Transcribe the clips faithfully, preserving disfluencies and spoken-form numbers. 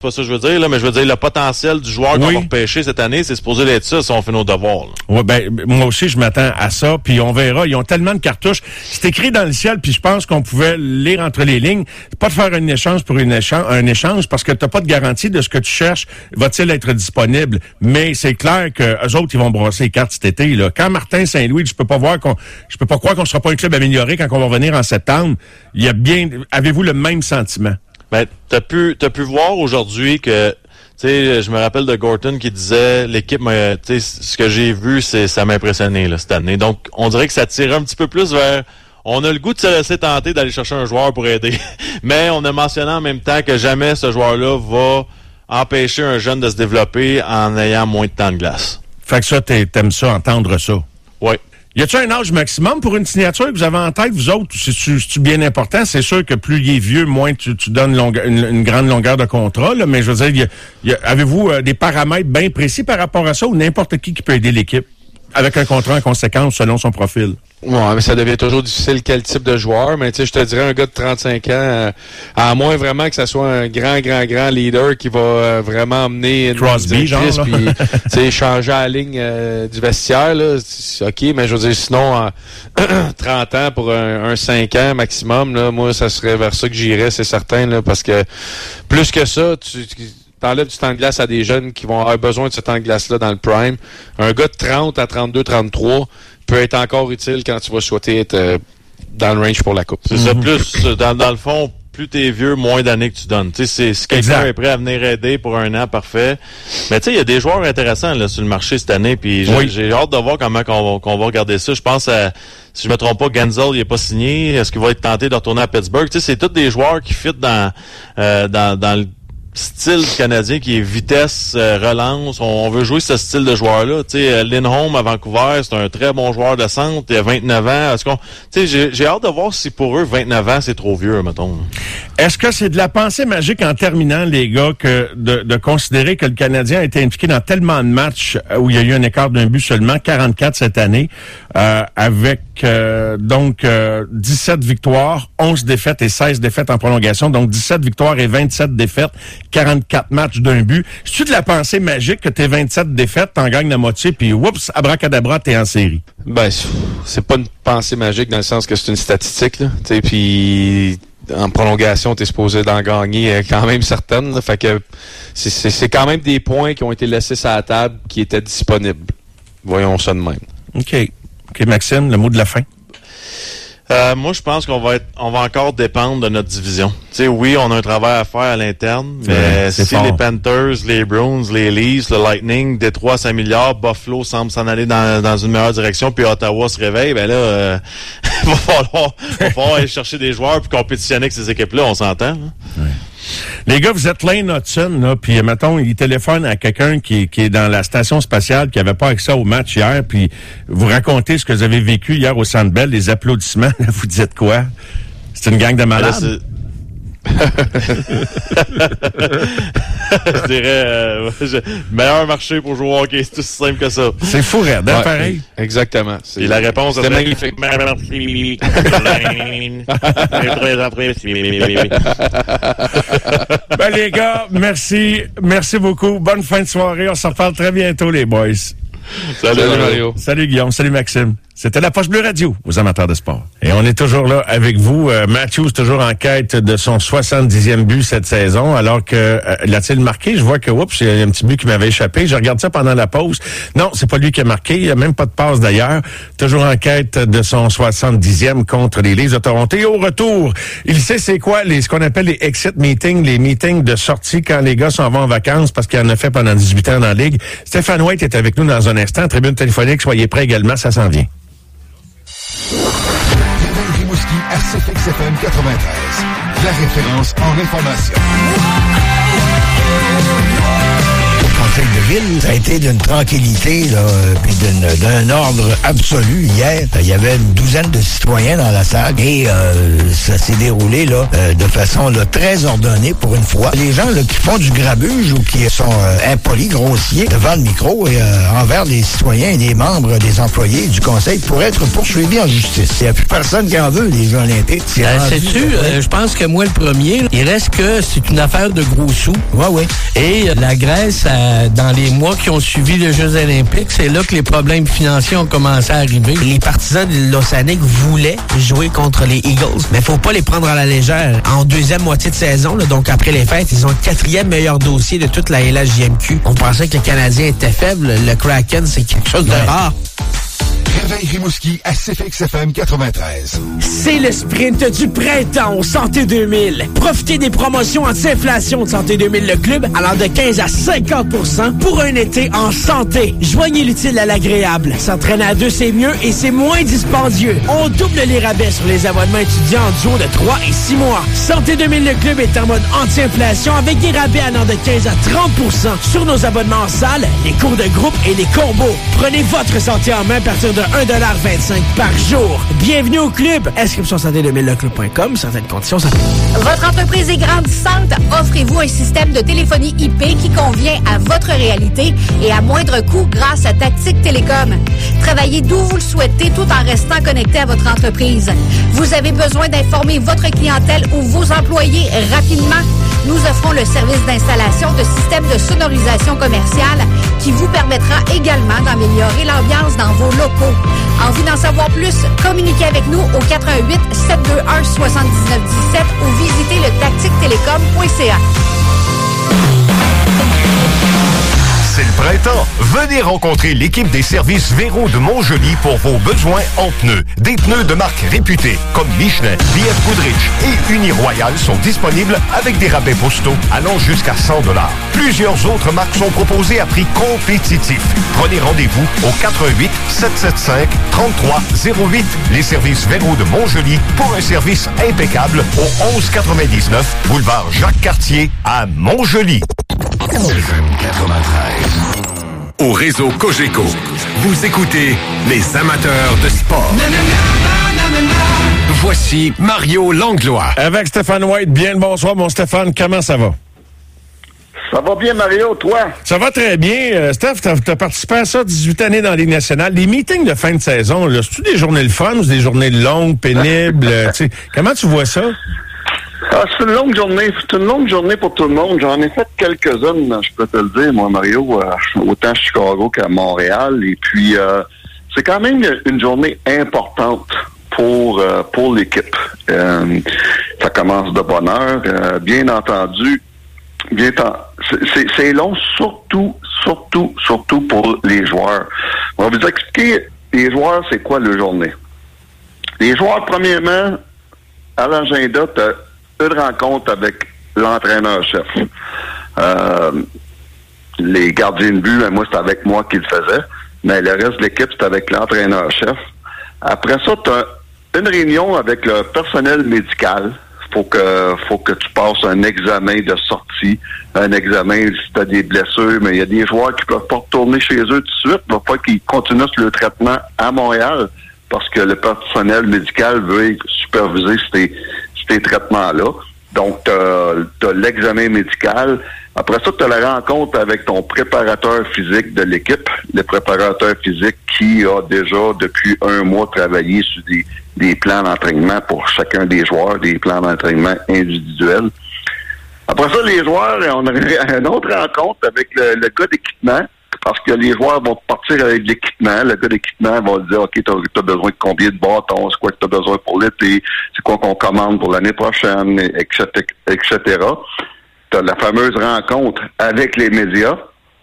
pas ça que je veux dire, là, mais je veux dire, le potentiel du joueur oui. qu'on va repêcher cette année, c'est supposé d'être ça si on fait nos devoirs. Oui, ben, moi aussi, je m'attends à ça, puis on verra. Ils ont tellement de cartouches. C'est écrit dans le ciel, puis je pense qu'on pouvait lire entre les lignes. Pas de faire un échange pour une échange, un échange, parce que t'as pas de garantie de ce que tu cherches va-t-il être disponible. Mais c'est clair que eux autres, ils vont brasser les cartes cet été, là. Quand Martin Saint-Louis, je peux pas voir qu'on, je peux pas croire qu'on sera pas un club amélioré quand on va revenir en septembre. Il y a bien, avez-vous le même sentiment? Ben, t'as pu, t'as pu voir aujourd'hui que, tu sais, je me rappelle de Gorton qui disait, l'équipe, m'a, tu sais, ce que j'ai vu, c'est, ça m'a impressionné, là, cette année. Donc, on dirait que ça tire un petit peu plus vers, on a le goût de se laisser tenter d'aller chercher un joueur pour aider. Mais on a mentionné en même temps que jamais ce joueur-là va empêcher un jeune de se développer en ayant moins de temps de glace. Fait que ça, t'aimes ça, entendre ça? Oui. Y a-t-il un âge maximum pour une signature que vous avez en tête, vous autres? C'est-tu, c'est-tu bien important? C'est sûr que plus il est vieux, moins tu, tu donnes longue, une, une grande longueur de contrat, là, mais je veux dire, y a, y a, avez-vous euh, des paramètres bien précis par rapport à ça ou n'importe qui qui peut aider l'équipe avec un contrat en conséquence selon son profil? Ouais, mais ça devient toujours difficile quel type de joueur, mais tu sais, je te dirais un gars de trente-cinq ans, euh, à moins vraiment que ça soit un grand, grand, grand leader qui va euh, vraiment emmener une Crosby, genre, puis tu sais, changer la ligne euh, du vestiaire, là, c'est OK, mais je veux dire, sinon, euh, trente ans pour un, un cinq ans maximum, là, moi, ça serait vers ça que j'irais, c'est certain, là, parce que plus que ça, tu... tu t'enlèves du temps de glace à des jeunes qui vont avoir besoin de ce temps de glace-là dans le prime. Un gars de trente à trente-deux, trente-trois peut être encore utile quand tu vas souhaiter être euh, dans le range pour la coupe. C'est mm-hmm. ça, plus, dans, dans le fond, plus t'es vieux, moins d'années que tu donnes. Tu sais, si quelqu'un est prêt à venir aider pour un an, parfait. Mais tu sais, il y a des joueurs intéressants là sur le marché cette année, puis j'ai, oui. j'ai hâte de voir comment qu'on va, qu'on va regarder ça. Je pense à, si je me trompe pas, Genzel, il est pas signé. Est-ce qu'il va être tenté de retourner à Pittsburgh? Tu sais, c'est tous des joueurs qui fit dans, euh, dans, dans le style canadien qui est vitesse, euh, relance. On, on veut jouer ce style de joueur-là. Tu sais, Lindholm à Vancouver, c'est un très bon joueur de centre. Il a vingt-neuf ans. Est-ce qu'on, tu sais, j'ai, j'ai hâte de voir si pour eux, vingt-neuf ans, c'est trop vieux, mettons. Est-ce que c'est de la pensée magique en terminant, les gars, que de, de considérer que le Canadien a été impliqué dans tellement de matchs où il y a eu un écart d'un but seulement, quarante-quatre cette année, euh, avec euh, donc euh, dix-sept victoires, onze défaites et seize défaites en prolongation, donc dix-sept victoires et vingt-sept défaites, quarante-quatre matchs d'un but. C'est-tu de la pensée magique que t'es vingt-sept défaites, t'en gagnes la moitié, puis oups, abracadabra, t'es en série? Ben, c'est pas une pensée magique dans le sens que c'est une statistique, là. Tu sais, puis en prolongation, t'es supposé d'en gagner quand même certaines, là. Fait que c'est, c'est, c'est quand même des points qui ont été laissés sur la table qui étaient disponibles. Voyons ça de même. OK. OK, Maxime, le mot de la fin. Euh, moi, je pense qu'on va être, on va encore dépendre de notre division. Tu sais, oui, on a un travail à faire à l'interne, mais ouais, si fort. Les Panthers, les Bruins, les Leafs, le Lightning, Détroit s'améliore, Buffalo semble s'en aller dans, dans une meilleure direction, puis Ottawa se réveille, ben là, euh, va falloir, va falloir aller chercher des joueurs puis compétitionner avec ces équipes-là, on s'entend. Hein? Ouais. Les gars, vous êtes Lane Hudson, là, puis mettons, il téléphone à quelqu'un qui, qui est dans la station spatiale, qui avait pas accès au match hier, puis vous racontez ce que vous avez vécu hier au Centre Bell, les applaudissements, là, vous dites quoi? C'est une gang de malades? Je dirais euh, je, meilleur marché pour jouer au hockey, c'est aussi simple que ça. C'est fou, raide, hein, ouais, pareil. Exactement. Et la réponse c'est magnifique. Ben les gars, merci, merci beaucoup. Bonne fin de soirée. On se reparle très bientôt, les boys. Salut, Salut Mario. Salut Guillaume. Salut Maxime. C'était la Poche Bleue Radio, aux amateurs de sport. Et on est toujours là avec vous. Euh, Matthews, toujours en quête de son soixante-dixième but cette saison, alors que euh, l'a-t-il marqué? Je vois que, oups, il y a un petit but qui m'avait échappé. Je regarde ça pendant la pause. Non, c'est pas lui qui a marqué. Il n'y a même pas de passe d'ailleurs. Toujours en quête de son soixante-dixième contre les Leafs de Toronto. Et au retour, il sait c'est quoi les ce qu'on appelle les exit meetings, les meetings de sortie quand les gars s'en vont en vacances parce qu'il en a fait pendant dix-huit ans dans la Ligue. Stéphane White est avec nous dans un instant. Tribune téléphonique, soyez prêts également, ça s'en vient. Rimouski, R C F X F M quatre-vingt-treize. La référence en information. Au conseil de ville, Ça a été d'une tranquillité, là, puis d'une, d'un ordre absolu hier. Il y avait une douzaine de citoyens dans la salle et euh, ça s'est déroulé là euh, de façon là, très ordonnée pour une fois. Les gens là, qui font du grabuge ou qui sont euh, impolis, grossiers devant le micro et euh, envers les citoyens et les membres des employés du Conseil pourraient être poursuivis en justice. Il n'y a plus personne qui en veut, les Jeux olympiques. C'est euh, sais-tu, euh, je pense que moi, le premier, il reste que c'est une affaire de gros sous. Oui, oui. Et euh, la Grèce, euh, dans les mois qui ont suivi les Jeux olympiques, c'est là que les problèmes financiers ont commencé à arriver. Les partisans de l'Océanique voulaient jouer contre les Eagles, mais faut pas les prendre à la légère. En deuxième moitié de saison, là, donc après les fêtes, ils ont le quatrième meilleur dossier de toute la L H J M Q. On pensait que le Canadien était faible. Le Kraken, c'est quelque chose de ouais. rare. Réveil Rimouski à C F X F M quatre-vingt-treize. C'est le sprint du printemps au Santé deux mille. Profitez des promotions anti-inflation de Santé deux mille, le club, allant de quinze à cinquante pour cent pour un été en santé. Joignez l'utile à l'agréable. S'entraîner à deux, c'est mieux et c'est moins dispendieux. On double les rabais sur les abonnements étudiants en duo de trois et six mois. Santé deux mille, le club est en mode anti-inflation avec des rabais allant de quinze à trente pour cent sur nos abonnements en salle, les cours de groupe et les combos. Prenez votre santé en main à partir de un dollar vingt-cinq par jour. Bienvenue au club. Inscription santé deux mille le club point com. Certaines conditions. Ça... Votre entreprise est grandissante. Offrez-vous un système de téléphonie I P qui convient à votre réalité et à moindre coût grâce à Tactique Télécom. Travaillez d'où vous le souhaitez tout en restant connecté à votre entreprise. Vous avez besoin d'informer votre clientèle ou vos employés rapidement. Nous offrons le service d'installation de systèmes de sonorisation commerciale qui vous permettra également d'améliorer l'ambiance dans vos locaux. Envie d'en savoir plus? Communiquez avec nous au quatre un huit, sept deux un, sept neuf un sept ou visitez le tactique télécom point c a. C'est le printemps. Venez rencontrer l'équipe des services Véro de Montjoli pour vos besoins en pneus. Des pneus de marque réputée comme Michelin, B F Goodrich et Uniroyal sont disponibles avec des rabais postaux allant jusqu'à cent dollars. Plusieurs autres marques sont proposées à prix compétitif. Prenez rendez-vous au quatre un huit, sept sept cinq, trois trois zéro huit. Les services Véro de Montjoli pour un service impeccable au onze quatre-vingt-dix-neuf boulevard Jacques-Cartier à Montjoli. F M quatre-vingt-treize. Au réseau Cogeco, vous écoutez les amateurs de sport. Voici Mario Langlois. Avec Stéphane White. Bien le bonsoir, mon Stéphane. Comment ça va? Ça va bien, Mario, toi? Ça va très bien. Euh, Steph, t'as, t'as participé à ça dix-huit années dans la Ligue nationale. Les meetings de fin de saison, là, c'est-tu des journées le fun ou des journées longues, pénibles? euh, comment tu vois ça? Ah, c'est une longue journée. C'est une longue journée pour tout le monde. J'en ai fait quelques-unes, je peux te le dire, moi, Mario, euh, autant à Chicago qu'à Montréal. Et puis, euh, c'est quand même une journée importante pour euh, pour l'équipe. Euh, ça commence de bonne heure. Euh, bien entendu, bien ten... c'est, c'est long, surtout, surtout, surtout pour les joueurs. On va vous expliquer, les joueurs, c'est quoi la journée? Les joueurs, premièrement, à l'agenda, t'as une rencontre avec l'entraîneur-chef. Euh, les gardiens de but, ben, moi, c'est avec moi qui le faisais, mais le reste de l'équipe, c'est avec l'entraîneur-chef. Après ça, tu as une réunion avec le personnel médical. Faut que faut que tu passes un examen de sortie, un examen si tu as des blessures, mais il y a des joueurs qui peuvent pas retourner chez eux tout de suite. Il va falloir qu'ils continuent le traitement à Montréal parce que le personnel médical veut superviser ces ces traitements-là. Donc, tu as l'examen médical. Après ça, tu as la rencontre avec ton préparateur physique de l'équipe, le préparateur physique qui a déjà, depuis un mois, travaillé sur des, des plans d'entraînement pour chacun des joueurs, des plans d'entraînement individuels. Après ça, les joueurs, on a une autre rencontre avec le, le gars d'équipement, parce que les joueurs vont partir avec l'équipement. Le gars d'équipement va dire, OK, t'as, t'as besoin de combien de bâtons, c'est quoi que t'as besoin pour l'été, c'est quoi qu'on commande pour l'année prochaine, et cetera, et cetera. T'as la fameuse rencontre avec les médias.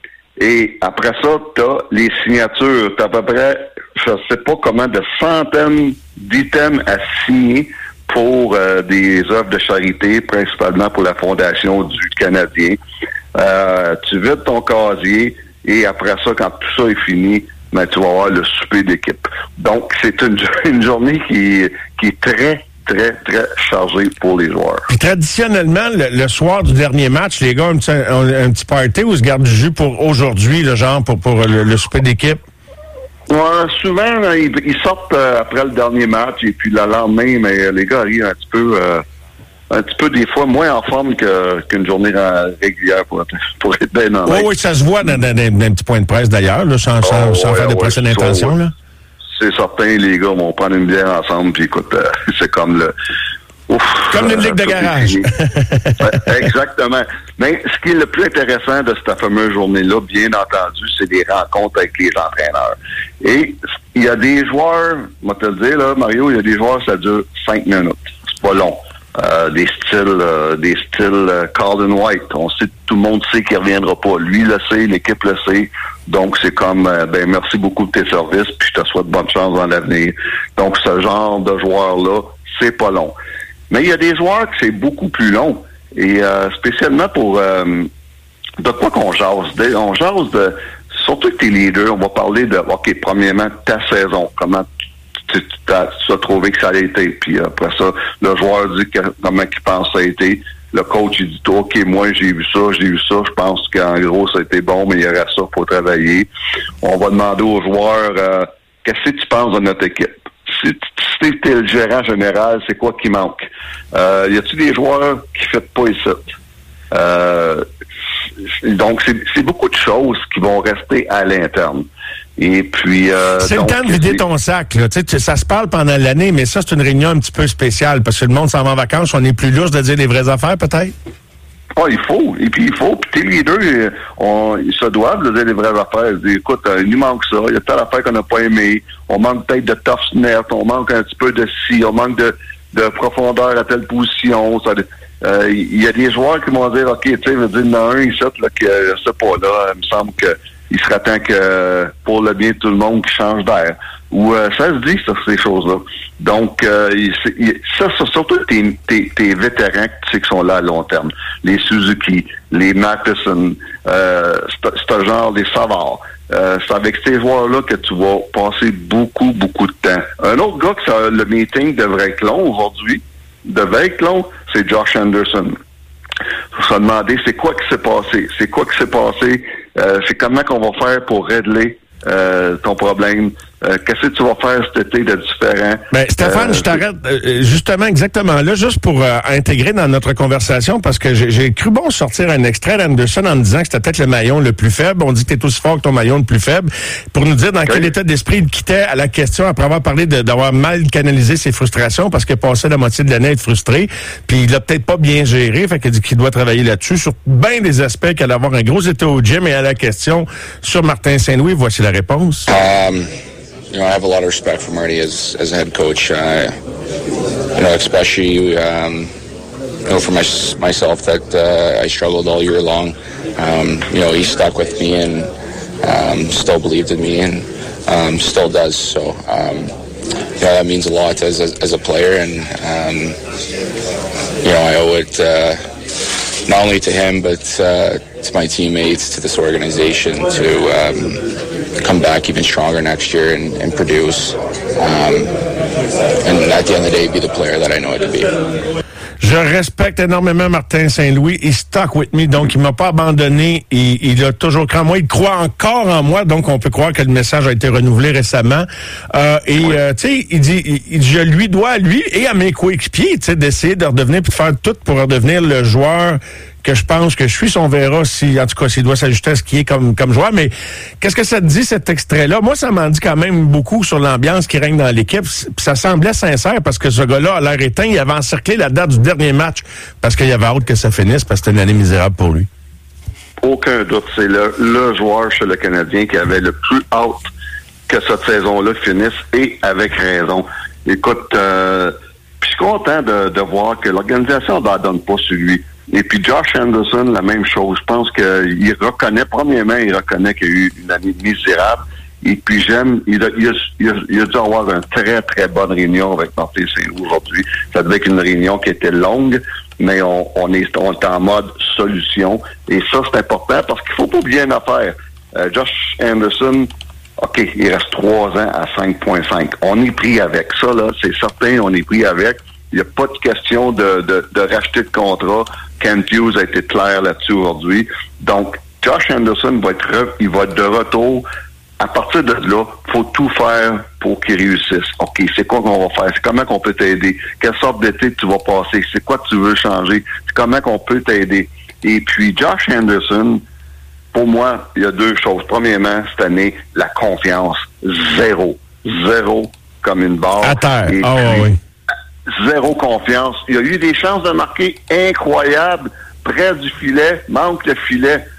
Et après ça, t'as les signatures. T'as à peu près, je sais pas comment, de centaines d'items à signer pour euh, des œuvres de charité, principalement pour la Fondation du Canadien. Euh, tu vides ton casier. Et après ça, quand tout ça est fini, ben, tu vas avoir le souper d'équipe. Donc, c'est une, une journée qui, qui est très, très, très chargé pour les joueurs. Puis traditionnellement, le, le soir du dernier match, les gars ont un petit, un, un petit party ou se gardent du jus pour aujourd'hui, le genre, pour, pour le, le souper d'équipe? Ouais, souvent, là, ils, ils sortent euh, après le dernier match et puis le lendemain, mais les gars arrivent un petit peu... Euh, un petit peu, des fois, moins en forme que, qu'une journée régulière pour, pour être bien honnête. Oui, oui, ça se voit dans, dans, dans un petit point de presse d'ailleurs, là, sans, sans, oh, sans ouais, faire de ouais, pression d'intention. Ouais. Là. C'est certain, les gars vont prendre une bière ensemble, puis écoute, euh, c'est comme le... Ouf, comme une ligue de garage. Ouais, exactement. Mais ce qui est le plus intéressant de cette fameuse journée-là, bien entendu, c'est des rencontres avec les entraîneurs. Et il y a des joueurs, moi te le dire, là, Mario, il y a des joueurs, ça dure cinq minutes. C'est pas long. Euh, des styles euh, des styles euh, Colin White. On sait, tout le monde sait qu'il reviendra pas. Lui le sait, l'équipe le sait. Donc c'est comme euh, ben merci beaucoup de tes services, puis je te souhaite bonne chance dans l'avenir. Donc ce genre de joueurs-là, c'est pas long. Mais il y a des joueurs que c'est beaucoup plus long. Et euh, spécialement pour euh, de quoi qu'on jase. De, on jase de surtout que t'es leader, on va parler de OK, premièrement, ta saison. Comment tu as, tu as trouvé que ça a été. Puis après ça, le joueur dit que, comment il pense que ça a été. Le coach, il dit, OK, moi, j'ai vu ça, j'ai vu ça. Je pense qu'en gros, ça a été bon, mais il y aurait ça, il faut travailler. On va demander aux joueurs, euh, qu'est-ce que tu penses de notre équipe? Si tu es le gérant général, c'est quoi qui manque? Euh, y a-t-il des joueurs qui ne font pas ici? Euh, donc, c'est, c'est beaucoup de choses qui vont rester à l'interne. Et puis, euh, c'est donc, le temps de vider ton sac, là. Tu sais, ça se parle pendant l'année, mais ça, c'est une réunion un petit peu spéciale parce que le monde s'en va en vacances, on est plus lousse de dire les vraies affaires, peut-être? Ah, il faut. Et puis, il faut. Puis, tes leaders, on, ils se doivent de dire les vraies affaires. Ils disent, écoute, euh, il nous manque ça. Il y a telle affaire qu'on n'a pas aimé. On manque peut-être de toughness. On manque un petit peu de ci. On manque de, de profondeur à telle position. Ça, euh, il y a des joueurs qui vont dire, OK, tu sais, il va dire, il y en a un ici, là, que, je sais pas, là, il me semble que il serait temps que, pour le bien de tout le monde, qui change d'air. Ou euh, ça se dit, ça, ces choses-là. Donc, euh, il, il, ça, ça, surtout tes, tes, tes vétérans tu sais, qui sont là à long terme. Les Suzuki, les Matheson, euh, ce genre, les Savard. Euh, c'est avec ces joueurs-là que tu vas passer beaucoup, beaucoup de temps. Un autre gars que ça, le meeting devrait être long aujourd'hui, devait être long, c'est Josh Anderson. Il faut se demander c'est quoi qui s'est passé. C'est quoi qui s'est passé. Euh, c'est comment qu'on va faire pour régler euh, ton problème. Euh, qu'est-ce que tu vas faire cet été de différent? Ben, Stéphane, euh, je t'arrête euh, justement exactement là, juste pour euh, intégrer dans notre conversation, parce que j'ai, j'ai cru bon sortir un extrait d'Anderson en me disant que c'était peut-être le maillon le plus faible. On dit que t'es aussi fort que ton maillon le plus faible. Pour nous dire dans okay. quel état d'esprit il quittait à la question après avoir parlé de, d'avoir mal canalisé ses frustrations parce qu'il passait la moitié de l'année à être frustré. Puis il l'a peut-être pas bien géré, fait qu'il dit qu'il doit travailler là-dessus sur bien des aspects, qu'elle avoir un gros état au gym. Et à la question sur Martin Saint-Louis, voici la réponse. Um... You know, I have a lot of respect for Marty as as a head coach. Uh, you know, especially um, you know for my, myself that uh, I struggled all year long. Um, you know, he stuck with me and um, still believed in me and um, still does. So, um, yeah, that means a lot as a, as a player, and um, you know, I owe it uh, not only to him but uh, to my teammates, to this organization, to um, come back even stronger next year and, and produce, um, and at the end of the day, be the player that I know I could be. Je respecte énormément Martin Saint-Louis. Il stuck with me, donc il m'a pas abandonné. Il, il a toujours cru en moi. Il croit encore en moi, donc on peut croire que le message a été renouvelé récemment. Euh, et euh, tu sais, il dit, il, je lui dois à lui et à mes coéquipiers, tu sais, d'essayer de redevenir puis de faire tout pour redevenir le joueur que je pense que je suis. On verra si, en tout cas, s'il doit s'ajuster à ce qui est comme comme joueur. Mais qu'est-ce que ça te dit, cet extrait-là? Moi, ça m'en dit quand même beaucoup sur l'ambiance qui règne dans l'équipe. Puis ça semblait sincère parce que ce gars-là, à l'air éteint, il avait encerclé la date du dernier match parce qu'il avait hâte que ça finisse parce que c'était une année misérable pour lui. Aucun doute. C'est le, le joueur chez le Canadien qui avait le plus hâte que cette saison-là finisse, et avec raison. Écoute, euh, puis je suis content de, de voir que l'organisation n'abandonne pas sur lui. Et puis Josh Anderson, la même chose. Je pense qu'il reconnaît, premièrement, il reconnaît qu'il y a eu une année misérable. Et puis j'aime, il a, il, a, il, a, il a dû avoir une très, très bonne réunion avec Martin Saint-Louis aujourd'hui. Ça devait être une réunion qui était longue, mais on, on, est, on est en mode solution. Et ça, c'est important parce qu'il faut pas oublier une affaire. Euh, Josh Anderson, OK, il reste trois ans à cinq virgule cinq. On est pris avec ça, là, c'est certain, on est pris avec. Il n'y a pas de question de, de, de racheter de contrat. Kent Hughes a été clair là-dessus aujourd'hui. Donc, Josh Anderson va être, re, il va être de retour. À partir de là, faut tout faire pour qu'il réussisse. OK, c'est quoi qu'on va faire? C'est comment qu'on peut t'aider? Quelle sorte d'été tu vas passer? C'est quoi que tu veux changer? C'est comment qu'on peut t'aider? Et puis, Josh Anderson, pour moi, il y a deux choses. Premièrement, cette année, la confiance. Zéro. Zéro comme une barre. À terre. Et oh, puis, oui. Zéro confiance. Il y a eu des chances de marquer incroyables près du filet, manque le filet.